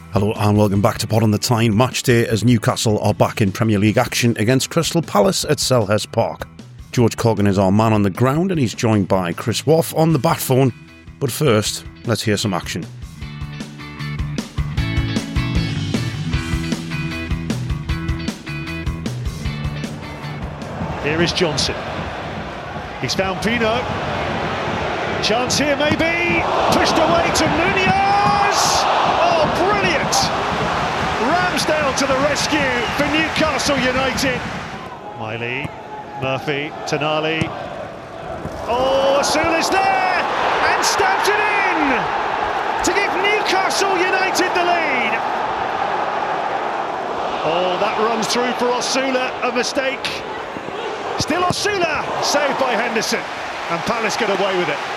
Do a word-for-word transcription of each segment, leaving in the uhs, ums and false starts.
Hello and welcome back to Pod on the Tyne. Match day as Newcastle are back in Premier League action against Crystal Palace at Selhurst Park. George Coggan is our man on the ground and he's joined by Chris Waugh on the bat phone. But first, let's hear some action. Here is Johnson. He's found Pino. Chance here maybe. Pushed away to Munoz. Oh, brilliant! Ramsdale to the rescue for Newcastle United. Miley, Murphy, Tonali. Oh, Asula's there and stabs it in to give Newcastle United the lead. Oh, that runs through for Osula, a mistake. Still Osula, saved by Henderson, and Palace get away with it.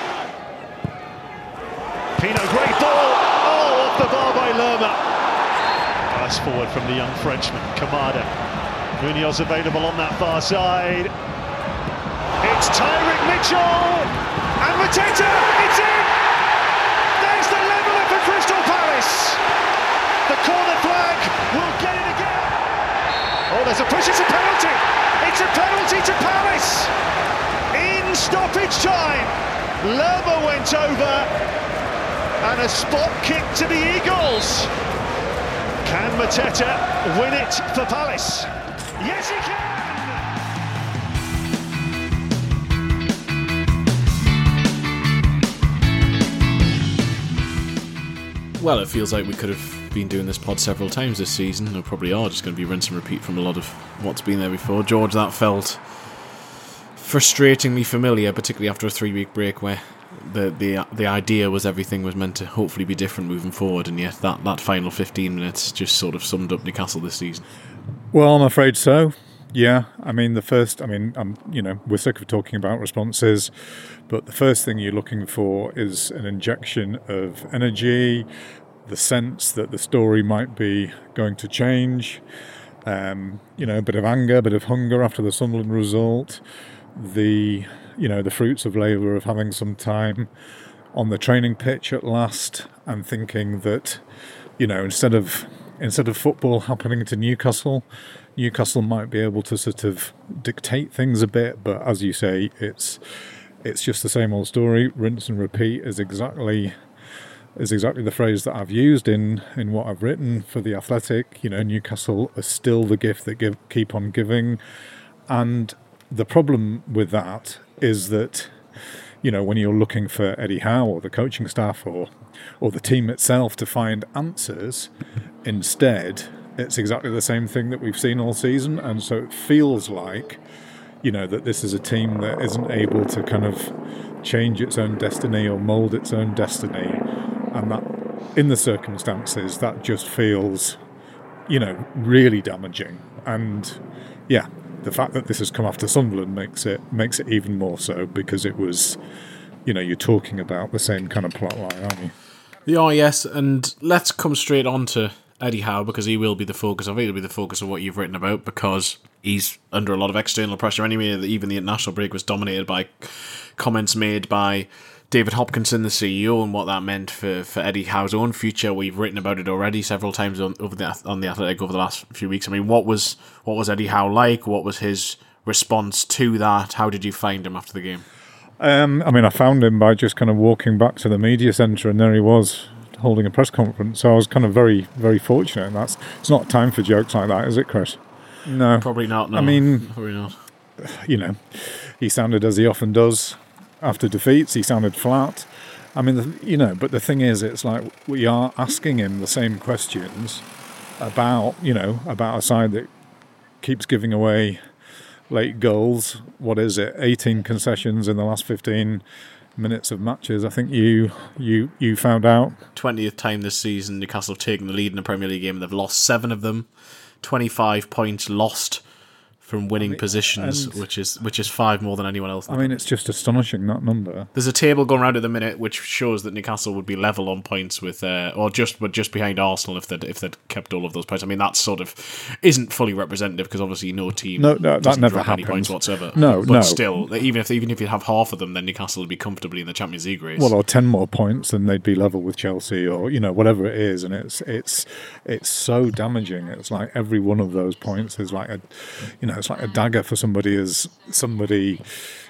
Pino, great ball. Oh, off the bar by Lerma. Pass forward from the young Frenchman, Kamada. Munoz available on that far side. It's Tyrick Mitchell and Mateta. It's in. There's the leveller for Crystal Palace. The corner flag will get it again. Oh, there's a push. It's a penalty. It's a penalty to Palace. In stoppage time, Lerma went over. And a spot kick to the Eagles. Can Mateta win it for Palace? Yes, he can! Well, it feels like we could have been doing this pod several times this season. We probably are just going to be rinse and repeat from a lot of what's been there before. George, that felt frustratingly familiar, particularly after a three-week break where the the the idea was everything was meant to hopefully be different moving forward, and yet that, that final fifteen minutes just sort of summed up Newcastle this season. Well, I'm afraid so. Yeah, I mean the first. I mean, I'm you know we're sick of talking about responses, but the first thing you're looking for is an injection of energy, the sense that the story might be going to change. Um, you know, a bit of anger, a bit of hunger after the Sunderland result. The you know the fruits of labour of having some time on the training pitch at last, and thinking that you know instead of instead of football happening to Newcastle, Newcastle might be able to sort of dictate things a bit. But as you say, it's it's just the same old story. Rinse and repeat is exactly is exactly the phrase that I've used in in what I've written for The Athletic. You know, Newcastle are still the gift that give keep on giving, and the problem with that is that, you know, when you're looking for Eddie Howe or the coaching staff or or the team itself to find answers, instead, it's exactly the same thing that we've seen all season. And so it feels like, you know, that this is a team that isn't able to kind of change its own destiny or mould its own destiny. And that, in the circumstances, that just feels, you know, really damaging. And, yeah, the fact that this has come after Sunderland makes it makes it even more so, because it was, you know, you're talking about the same kind of plot line, aren't you? We are, yes, and let's come straight on to Eddie Howe, because he will be the focus of it. He'll be the focus of what you've written about, because he's under a lot of external pressure anyway. Even the international break was dominated by comments made by David Hopkinson, the C E O, and what that meant for, for Eddie Howe's own future. We've written about it already several times on over the on the Athletic over the last few weeks. I mean, what was what was Eddie Howe like? What was his response to that? How did you find him after the game? Um, I mean, I found him by just kind of walking back to the media centre, and there he was holding a press conference. So I was kind of very, very fortunate. And that's it's not time for jokes like that, is it, Chris? No, probably not. No. I mean, probably not. You know, he sounded as he often does after defeats. He sounded flat. I mean, the, you know, but the thing is, it's like we are asking him the same questions about, you know, about a side that keeps giving away late goals. What is it? eighteen concessions in the last fifteen minutes of matches. I think you you you found out. twentieth time this season, Newcastle have taken the lead in the Premier League game. They've lost seven of them. twenty-five points lost from winning I mean, positions, and- which is which is five more than anyone else. I mean, it's just astonishing, that number. There's a table going around at the minute which shows that Newcastle would be level on points with, uh, or just but just behind Arsenal if they'd if they'd kept all of those points. I mean, that sort of isn't fully representative because obviously no team No, no, that doesn't never drop any happens. points whatsoever. No, but no. still, even if even if you have half of them, then Newcastle would be comfortably in the Champions League race. Well, or ten more points, and they'd be level with Chelsea, or you know, whatever it is. And it's it's it's so damaging. It's like every one of those points is like a, you know, it's like a dagger for somebody as somebody.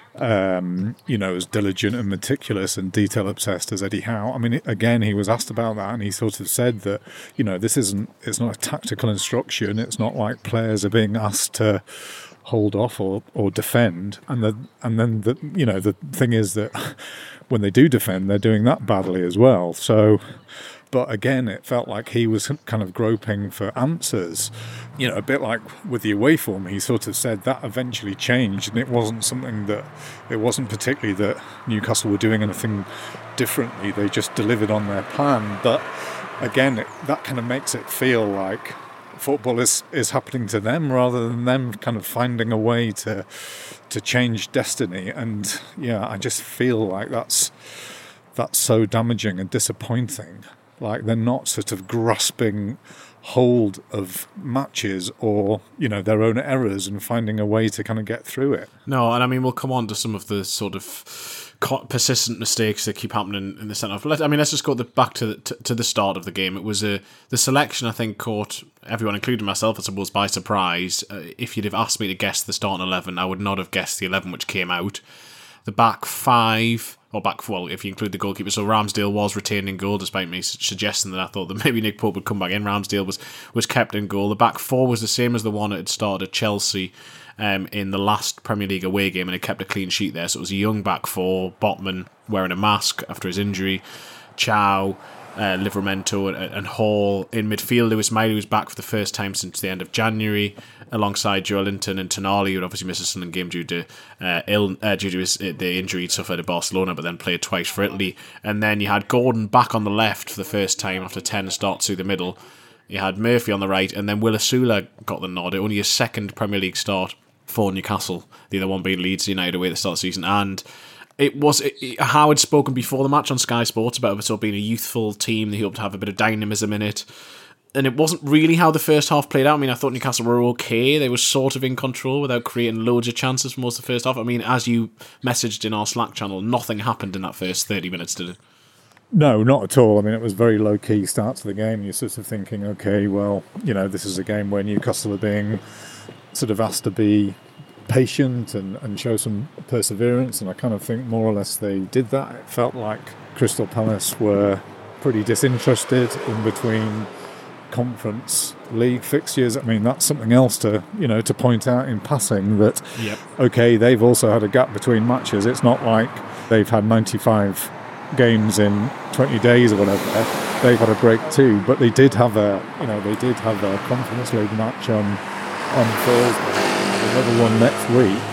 Um, you know, as diligent and meticulous and detail obsessed as Eddie Howe. I mean, again, he was asked about that, and he sort of said that, you know, this isn't, it's not a tactical instruction. It's not like players are being asked to hold off or, or defend. And the and then the you know the thing is that when they do defend, they're doing that badly as well. So. But again, it felt like he was kind of groping for answers. You know, a bit like with the away form, he sort of said that eventually changed, and it wasn't something that, it wasn't particularly that Newcastle were doing anything differently. They just delivered on their plan. But again, it, that kind of makes it feel like football is, is happening to them rather than them kind of finding a way to to change destiny. And yeah, I just feel like that's that's so damaging and disappointing. Like they're not sort of grasping hold of matches or, you know, their own errors and finding a way to kind of get through it. No, and I mean, we'll come on to some of the sort of persistent mistakes that keep happening in the centre. But let, I mean, let's just go the, back to the, to, to the start of the game. It was a, the selection, I think, caught everyone, including myself, I suppose, by surprise. Uh, if you'd have asked me to guess the starting eleven, I would not have guessed the eleven which came out. The back five, or back four, if you include the goalkeeper. So Ramsdale was retained in goal, despite me suggesting that I thought that maybe Nick Pope would come back in. Ramsdale was, was kept in goal. The back four was the same as the one that had started at Chelsea um, in the last Premier League away game, and it kept a clean sheet there. So it was a young back four, Botman wearing a mask after his injury, Chow, uh, Livramento and, and Hall. In midfield, Lewis Miley was back for the first time since the end of January, alongside Joe Linton and Tonali, who obviously missed a Sunderland game due to uh, ill uh, due to his, uh, the injury he suffered at Barcelona, but then played twice for Italy. And then you had Gordon back on the left for the first time after ten starts through the middle. You had Murphy on the right, and then Will Asula got the nod. Only his second Premier League start for Newcastle, the other one being Leeds United away at the start of the season. And it was it, it, Howard spoken before the match on Sky Sports about it sort of being a youthful team. They hoped to have a bit of dynamism in it. And it wasn't really how the first half played out. I mean, I thought Newcastle were okay. They were sort of in control without creating loads of chances for most of the first half. I mean, as you messaged in our Slack channel, nothing happened in that first thirty minutes, did it? No, not at all. I mean, it was very low-key start to the game. You're sort of thinking, okay, well, you know, this is a game where Newcastle are being sort of asked to be patient and, and show some perseverance, and I kind of think more or less they did that. It felt like Crystal Palace were pretty disinterested in between Conference League fixtures. I mean, that's something else to, you know, to point out in passing that, yep. okay, they've also had a gap between matches. It's not like they've had ninety-five games in twenty days or whatever. They've had a break too, but they did have a, you know, they did have a Conference League match on on Thursday, another one next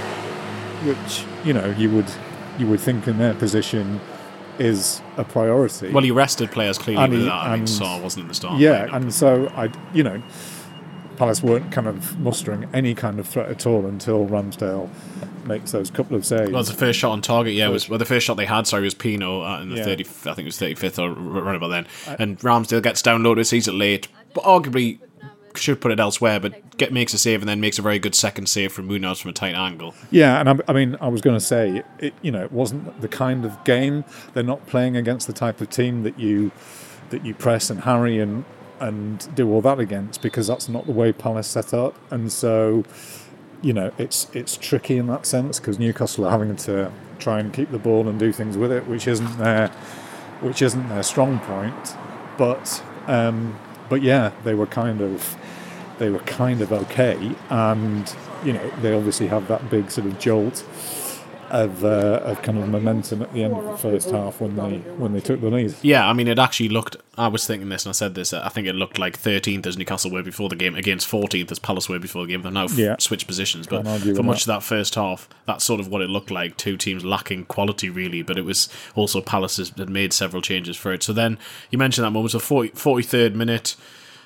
week, which, you know, you would you would think in their position is a priority. Well, he rested players clearly And with he- that. I mean, and- Saar wasn't in the start. Yeah, lineup. and so I, you know, Palace weren't kind of mustering any kind of threat at all until Ramsdale makes those couple of saves. Well, the first shot on target, yeah, was well. The first shot they had, sorry, was Pino uh, in the Yeah. thirty. I think it was thirty-fifth or right about then. And Ramsdale gets down low, sees it late, but arguably should put it elsewhere. But get makes a save and then makes a very good second save from Munoz from a tight angle. Yeah, and I, I mean, I was going to say, it, you know, it wasn't the kind of game. They're not playing against the type of team that you that you press and harry and and do all that against, because that's not the way Palace set up. And so, you know, it's it's tricky in that sense, because Newcastle are having to try and keep the ball and do things with it, which isn't their which isn't their strong point. But um, but yeah, they were kind of they were kind of okay, and you know, they obviously have that big sort of jolt of uh, of kind of momentum at the end of the first half when they when they took the lead. Yeah, I mean, it actually looked. I was thinking this, and I said this. I think it looked like thirteenth as Newcastle were before the game against fourteenth as Palace were before the game. They've now f- Yeah. switched positions, but Can't argue for with much that. of that first half, that's sort of what it looked like. Two teams lacking quality, really, but it was also Palace has- had made several changes for it. So then you mentioned that moment, so forty, forty-third minute.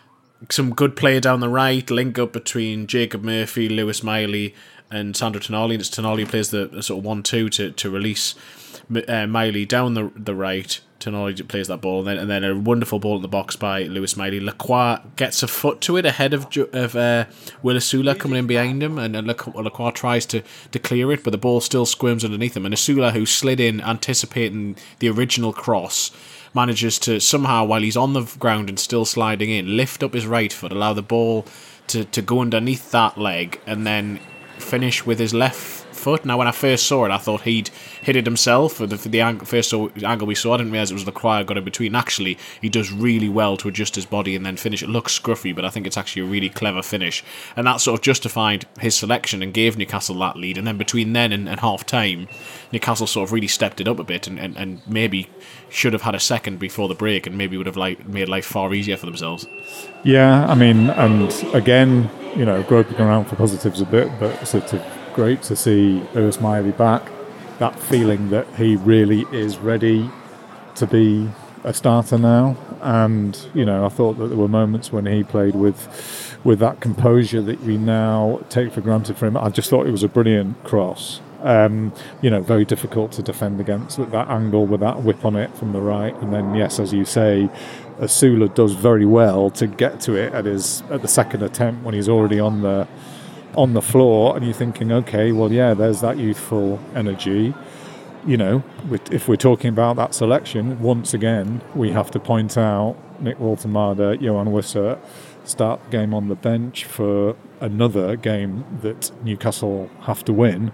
some good play down the right, link up between Jacob Murphy, Lewis Miley, and Sandro Tonali. And Tonali plays the, the sort of one two to to release uh, Miley down the the right. Tonali plays that ball, and then, and then a wonderful ball in the box by Lewis Miley. Lacroix gets a foot to it ahead of of uh, Will Asula coming in behind him, and, and Lacroix tries to, to clear it, but the ball still squirms underneath him. And Asula, who slid in anticipating the original cross, manages to somehow, while he's on the ground and still sliding in, lift up his right foot, allow the ball to, to go underneath that leg, and then finish with his left foot. Now, when I first saw it, I thought he'd hit it himself. For the, for the ang- first saw, angle we saw, I didn't realise it was Lacroix got in between. Actually, he does really well to adjust his body and then finish. It looks scruffy, but I think it's actually a really clever finish. And that sort of justified his selection and gave Newcastle that lead. And then between then and, and half-time, Newcastle sort of really stepped it up a bit and, and, and maybe should have had a second before the break and maybe would have like made life far easier for themselves. Yeah, I mean, and again, you know, groping around for positives a bit, but sort of great to see Lewis Miley back. That feeling that he really is ready to be a starter now. And, you know, I thought that there were moments when he played with with that composure that we now take for granted for him. I just thought it was a brilliant cross. Um, you know, very difficult to defend against at that angle with that whip on it from the right. And then, yes, as you say, Asula does very well to get to it at his at the second attempt when he's already on the on the floor, and you're thinking, okay, well, yeah, there's that youthful energy. You know, if we're talking about that selection, once again, we have to point out Nick Woltemade, Johan Wissa start the game on the bench for another game that Newcastle have to win.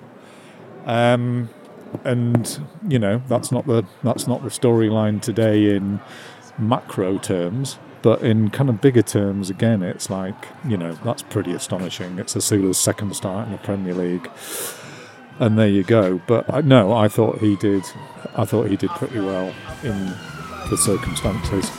Um, and you know, that's not the that's not the storyline today in macro terms. But in kind of bigger terms, again, it's like, you know, that's pretty astonishing. It's Asula's second start in the Premier League. And there you go. But I, no, I thought he did I thought he did pretty well in the circumstances.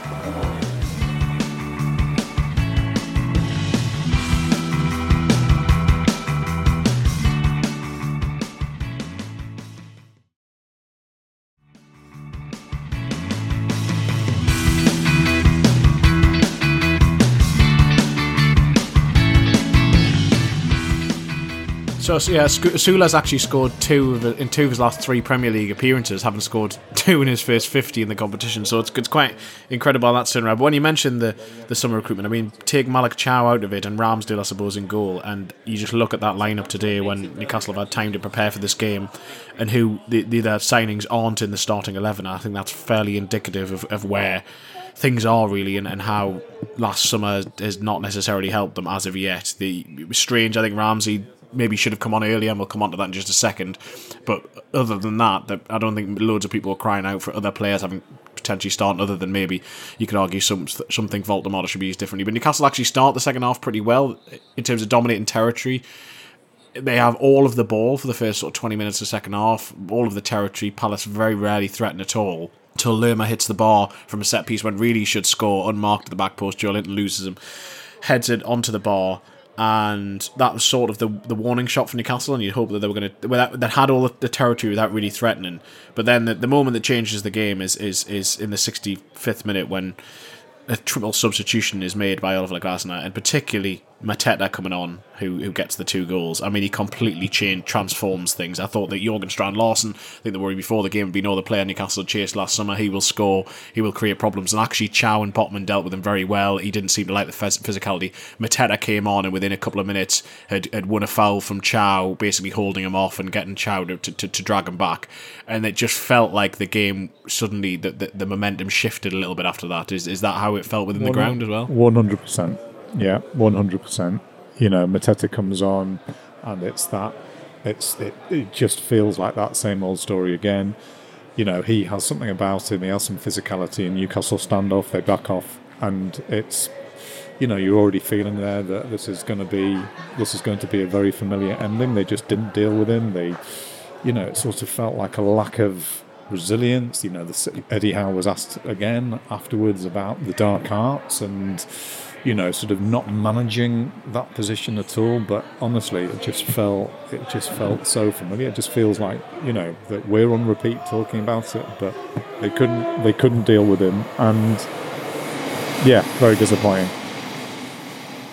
So, so yeah, Asula's actually scored two of, in two of his last three Premier League appearances, having scored two in his first fifty in the competition. So it's, it's quite incredible that turnaround. But when you mentioned the, the summer recruitment, I mean, take Malik Chow out of it and Ramsdale, I suppose, in goal, and you just look at that lineup today when Newcastle have had time to prepare for this game, and who the, the their signings aren't in the starting eleven. I think that's fairly indicative of, of where things are really, and, and how last summer has not necessarily helped them as of yet. The, it was strange. I think Ramsey maybe should have come on earlier, and we'll come on to that in just a second. But other than that, that I don't think loads of people are crying out for other players having potentially started, other than maybe you could argue some something Voldemort should be used differently. But Newcastle actually start the second half pretty well in terms of dominating territory. They have all of the ball for the first sort of twenty minutes of the second half, all of the territory. Palace very rarely threaten at all, till Lerma hits the bar from a set piece when really he should score, unmarked at the back post. Joe Linton loses him, heads it onto the bar. And that was sort of the the warning shot for Newcastle, and you'd hope that they were going to that, that had all the territory without really threatening. But then the, the moment that changes the game is is is in the sixty-fifth minute when a triple substitution is made by Oliver Glasner, and particularly Mateta coming on, who who gets the two goals. I mean, he completely changed, transforms things. I thought that Jorgen Strand Larsen, I think the worry before the game would be no other player Newcastle chased last summer. He will score, he will create problems. And actually, Chow and Botman dealt with him very well. He didn't seem to like the phys- physicality. Mateta came on and within a couple of minutes had, had won a foul from Chow, basically holding him off and getting Chow to, to, to drag him back. And it just felt like the game suddenly, the, the, the momentum shifted a little bit after that. Is, is that how it felt within the ground as well? one hundred percent. Yeah, one hundred percent. You know, Mateta comes on, and it's that, it's it, it just feels like that same old story again. You know, he has something about him. He has some physicality. In Newcastle standoff, they back off, and it's, you know, you're already feeling there that this is going to be this is going to be a very familiar ending. They just didn't deal with him. They, you know, it sort of felt like a lack of resilience. You know, the, Eddie Howe was asked again afterwards about the dark arts and, you know, sort of not managing that position at all. But honestly, it just felt it just felt so familiar. It just feels like, you know, that we're on repeat talking about it, but they couldn't they couldn't deal with him, and yeah, very disappointing.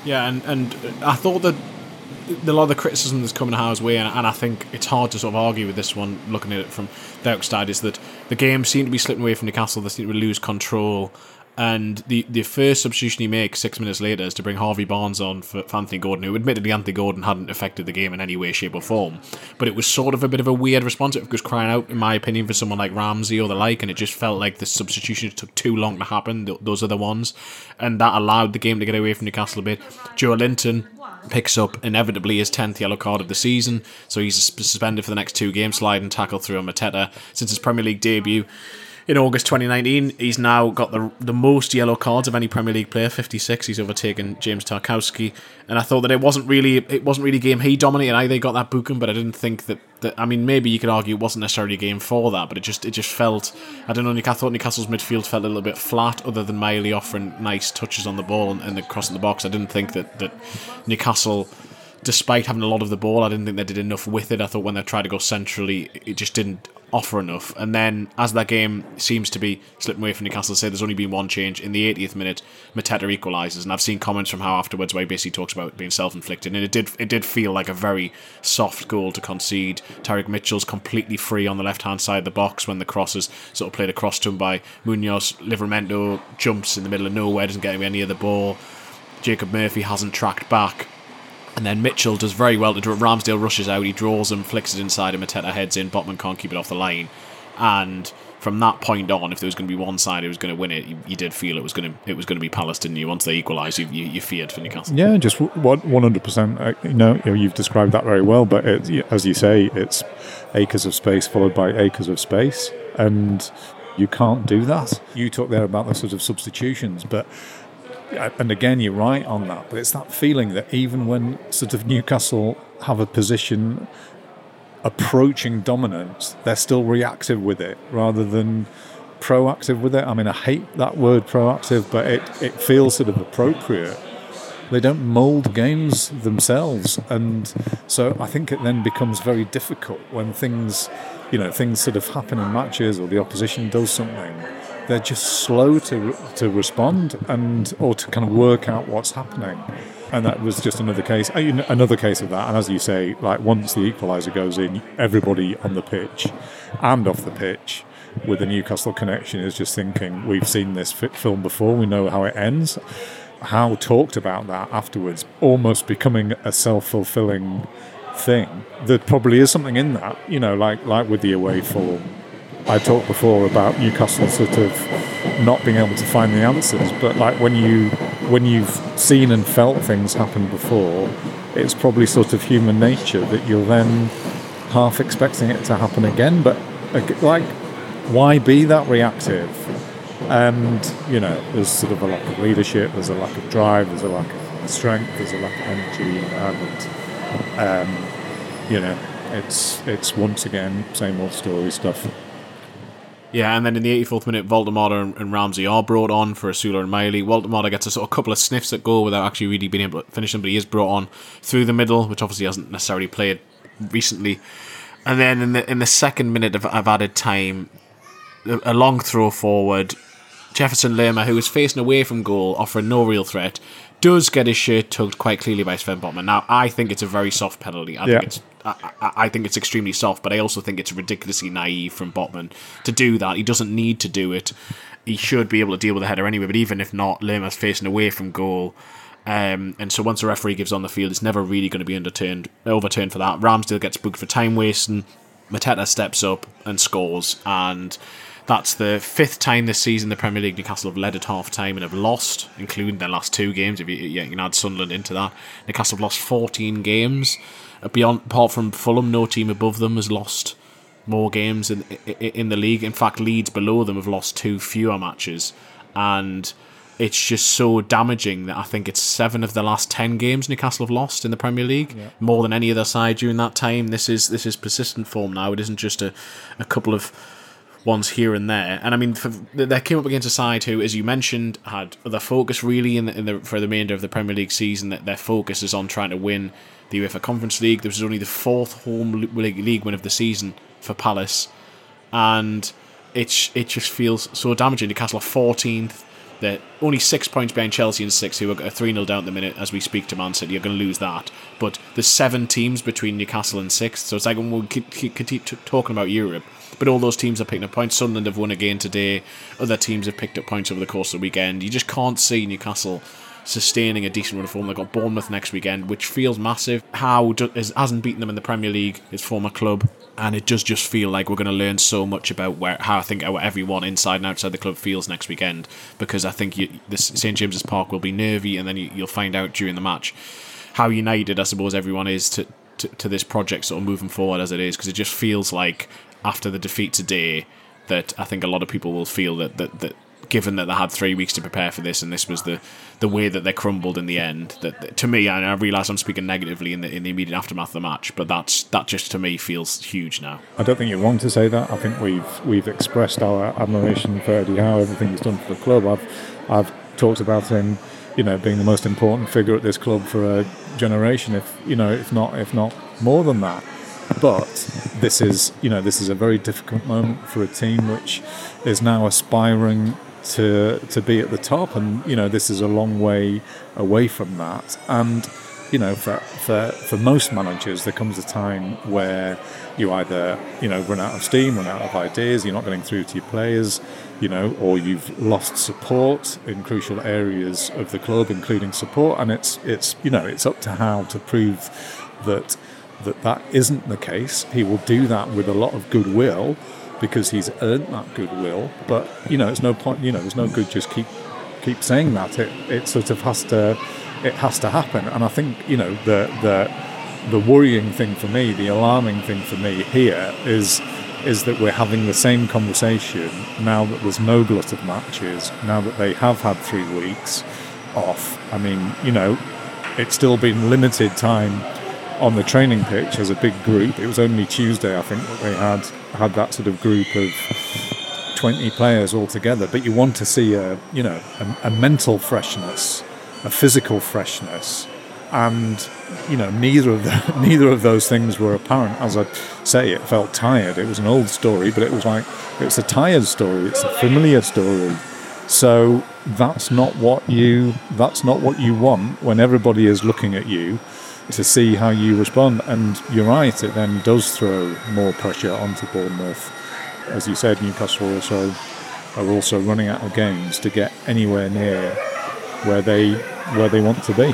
Yeah, and, and I thought that a lot of the criticism that's coming Howe's way, and, and I think it's hard to sort of argue with this one, looking at it from the outside, is that the game seemed to be slipping away from Newcastle. They seemed to lose control. And the, the first substitution he makes six minutes later is to bring Harvey Barnes on for, for Anthony Gordon, who admittedly Anthony Gordon hadn't affected the game in any way, shape or form. But it was sort of a bit of a weird response. It was crying out, in my opinion, for someone like Ramsey or the like, and it just felt like the substitution took too long to happen, th- those are the ones. And that allowed the game to get away from Newcastle a bit. Joe Linton picks up inevitably his tenth yellow card of the season, so he's suspended for the next two games, sliding tackle through on Mateta since his Premier League debut. In August twenty nineteen, he's now got the the most yellow cards of any Premier League player, fifty-six. He's overtaken James Tarkowski, and I thought that it wasn't really it wasn't really a game he dominated either. He got that booking, but I didn't think that, that. I mean, maybe you could argue it wasn't necessarily a game for that, but it just it just felt. I don't know. I thought Newcastle's midfield felt a little bit flat, other than Miley offering nice touches on the ball and, and the cross in the box. I didn't think that that Newcastle, despite having a lot of the ball, I didn't think they did enough with it. I thought when they tried to go centrally, it just didn't offer enough. And then, as that game seems to be slipping away from Newcastle, say there's only been one change. In the eightieth minute, Mateta equalises, and I've seen comments from Howe afterwards where he basically talks about it being self-inflicted, and it did it did feel like a very soft goal to concede. Tyrick Mitchell's completely free on the left-hand side of the box when the cross is sort of played across to him by Munoz. Livramento jumps in the middle of nowhere, doesn't get any of the ball. Jacob Murphy hasn't tracked back. And then Mitchell does very well to draw. Ramsdale rushes out, he draws him, flicks it inside, and Mateta heads in. Botman can't keep it off the line. And from that point on, if there was going to be one side who was going to win it, you, you did feel it was going to it was going to be Palace, didn't you? Once they equalised, you, you, you feared for Newcastle. Yeah, just one hundred percent. You know, you know, you've described that very well. But it, as you say, it's acres of space followed by acres of space, and you can't do that. You talked there about the sort of substitutions, but. And again, you're right on that, but it's that feeling that even when sort of Newcastle have a position approaching dominance, they're still reactive with it rather than proactive with it. I mean, I hate that word proactive, but it, it feels sort of appropriate. They don't mould games themselves, and so I think it then becomes very difficult when things, you know, things sort of happen in matches or the opposition does something. They're just slow to to respond and or to kind of work out what's happening, and that was just another case, another case of that. And as you say, like once the equaliser goes in, everybody on the pitch and off the pitch with the Newcastle connection is just thinking, we've seen this film before, we know how it ends. Howe talked about that afterwards, almost becoming a self-fulfilling thing. There probably is something in that, you know, like like with the away form. I talked before about Newcastle sort of not being able to find the answers, but like when you when you've seen and felt things happen before, it's probably sort of human nature that you're then half expecting it to happen again. But like, why be that reactive? And you know, there's sort of a lack of leadership, there's a lack of drive, there's a lack of strength, there's a lack of energy, and um, you know, it's it's once again same old story stuff. Yeah, and then in the eighty-fourth minute, Voldemort and, and Ramsey are brought on for Asula and Miley. Voldemort gets a sort of couple of sniffs at goal without actually really being able to finish them, but he is brought on through the middle, which obviously hasn't necessarily played recently. And then in the in the second minute of, of added time, a, a long throw forward, Jefferson Lerma, who was facing away from goal, offering no real threat, does get his shirt tugged quite clearly by Sven Botman. Now, I think it's a very soft penalty. I yeah. think it's I, I, I think it's extremely soft, but I also think it's ridiculously naive from Botman to do that. He doesn't need to do it. He should be able to deal with the header anyway, but even if not, Lerma's facing away from goal. Um, and so once the referee gives on the field, it's never really going to be underturned, overturned for that. Ramsdale gets booked for time wasting. Mateta steps up and scores, and that's the fifth time this season the Premier League Newcastle have led at half time and have lost, including their last two games. If you, yeah, you can add Sunderland into that, Newcastle have lost fourteen games. Beyond, apart from Fulham, no team above them has lost more games in in the league. In fact, Leeds below them have lost two fewer matches, and it's just so damaging that I think it's seven of the last ten games Newcastle have lost in the Premier League, yeah. More than any other side during that time. This is this is persistent form now. It isn't just a, a couple of ones here and there. And I mean, for, they came up against a side who, as you mentioned, had their focus really in the, in the for the remainder of the Premier League season. That their focus is on trying to win the UEFA Conference League. This was only the fourth home league win of the season for Palace, and it's it just feels so damaging. Newcastle are fourteenth. They're only six points behind Chelsea and six, who are three nil down at the minute as we speak to Man City. You're going to lose that. But there's seven teams between Newcastle and sixth, so it's like we'll keep, keep, keep talking about Europe. But all those teams are picking up points. Sunderland have won again today. Other teams have picked up points over the course of the weekend. You just can't see Newcastle sustaining a decent run of form. They've got Bournemouth next weekend, which feels massive. Howe does, hasn't beaten them in the Premier League, his former club, and it does just feel like we're going to learn so much about where how I think how everyone inside and outside the club feels next weekend, because I think you, this St James's Park will be nervy, and then you, you'll find out during the match how united I suppose everyone is to, to, to this project sort of moving forward as it is, because it just feels like after the defeat today that I think a lot of people will feel that that, that given that they had three weeks to prepare for this, and this was the, the way that they crumbled in the end, that, that to me, and I realise I'm speaking negatively in the in the immediate aftermath of the match, but that's that just to me feels huge now. I don't think you're wrong to say that. I think we've we've expressed our admiration for Eddie Howe, everything he's done for the club. I've I've talked about him, you know, being the most important figure at this club for a generation, if you know, if not if not more than that. But this is, you know, this is a very difficult moment for a team which is now aspiring to to be at the top, and you know, this is a long way away from that. And you know, for for for most managers, there comes a time where you either, you know, run out of steam, run out of ideas, you're not getting through to your players, you know, or you've lost support in crucial areas of the club, including support. And it's it's you know, it's up to Howe to prove that that that isn't the case. He will do that with a lot of goodwill, because he's earned that goodwill. But you know, it's no point. You know, there's no good just keep keep saying that. It it sort of has to it has to happen. And I think, you know, the the the worrying thing for me, the alarming thing for me here is is that we're having the same conversation now that there's no glut of matches. Now that they have had three weeks off. I mean, you know, it's still been limited time on the training pitch as a big group. It was only Tuesday, I think, that they had had that sort of group of twenty players all together. But you want to see a, you know, a, a mental freshness, a physical freshness, and you know, neither of the, neither of those things were apparent. As I say, it felt tired. It was an old story, but it was like it's a tired story. It's a familiar story. So that's not what you that's not what you want when everybody is looking at you to see how you respond. And you're right, it then does throw more pressure onto Bournemouth. As you said, Newcastle also are also running out of games to get anywhere near where they where they want to be.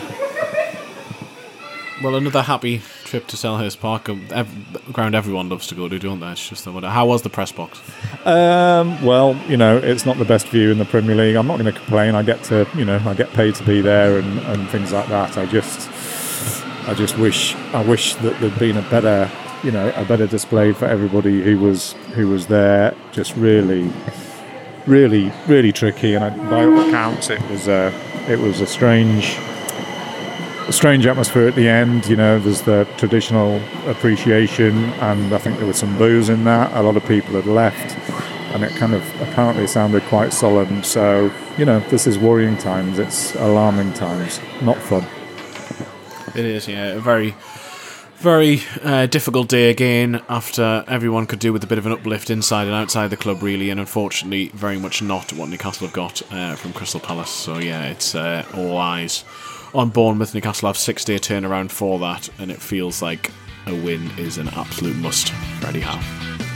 Well, another happy trip to Selhurst Park, a ground everyone loves to go to, don't they? It's just the, how was the press box? Um, well, you know, it's not the best view in the Premier League. I'm not going to complain. I get to, you know, I get paid to be there and, and things like that. I just. I just wish I wish that there'd been a better, you know, a better display for everybody who was who was there. Just really, really, really tricky. And I, by all accounts, it was a it was a strange, a strange atmosphere at the end. You know, there's the traditional appreciation, and I think there was some boos in that. A lot of people had left, and it kind of apparently sounded quite solemn. So, you know, this is worrying times. It's alarming times. Not fun. It is, yeah, a very, very uh, difficult day again after everyone could do with a bit of an uplift inside and outside the club, really, and unfortunately very much not what Newcastle have got uh, from Crystal Palace. So yeah, it's uh, all eyes on Bournemouth. Newcastle have six-day turnaround for that, and it feels like a win is an absolute must for Eddie Howe.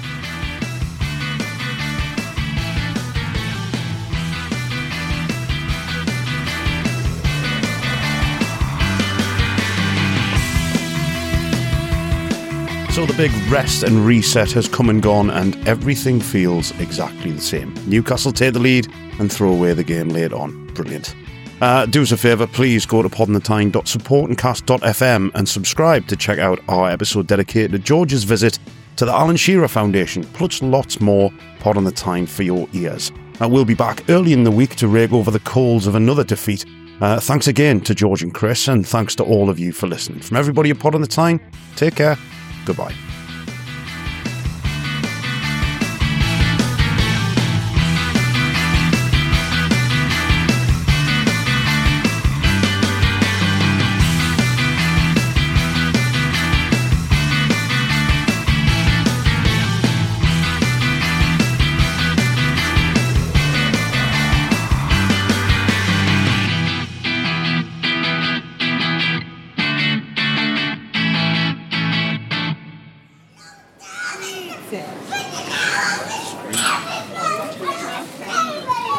So the big rest and reset has come and gone, and everything feels exactly the same. Newcastle take the lead and throw away the game late on. Brilliant. Uh, do us a favour, please go to pod on the tyne dot support and cast dot f m and subscribe to check out our episode dedicated to George's visit to the Alan Shearer Foundation, plus lots more Pod on the Tyne for your ears. Uh, we'll be back early in the week to rake over the coals of another defeat. Uh, thanks again to George and Chris, and thanks to all of you for listening. From everybody at Pod on the Tyne, take care. Goodbye.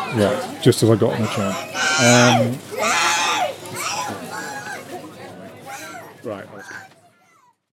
Yeah, just as I got on the chair. Um, right.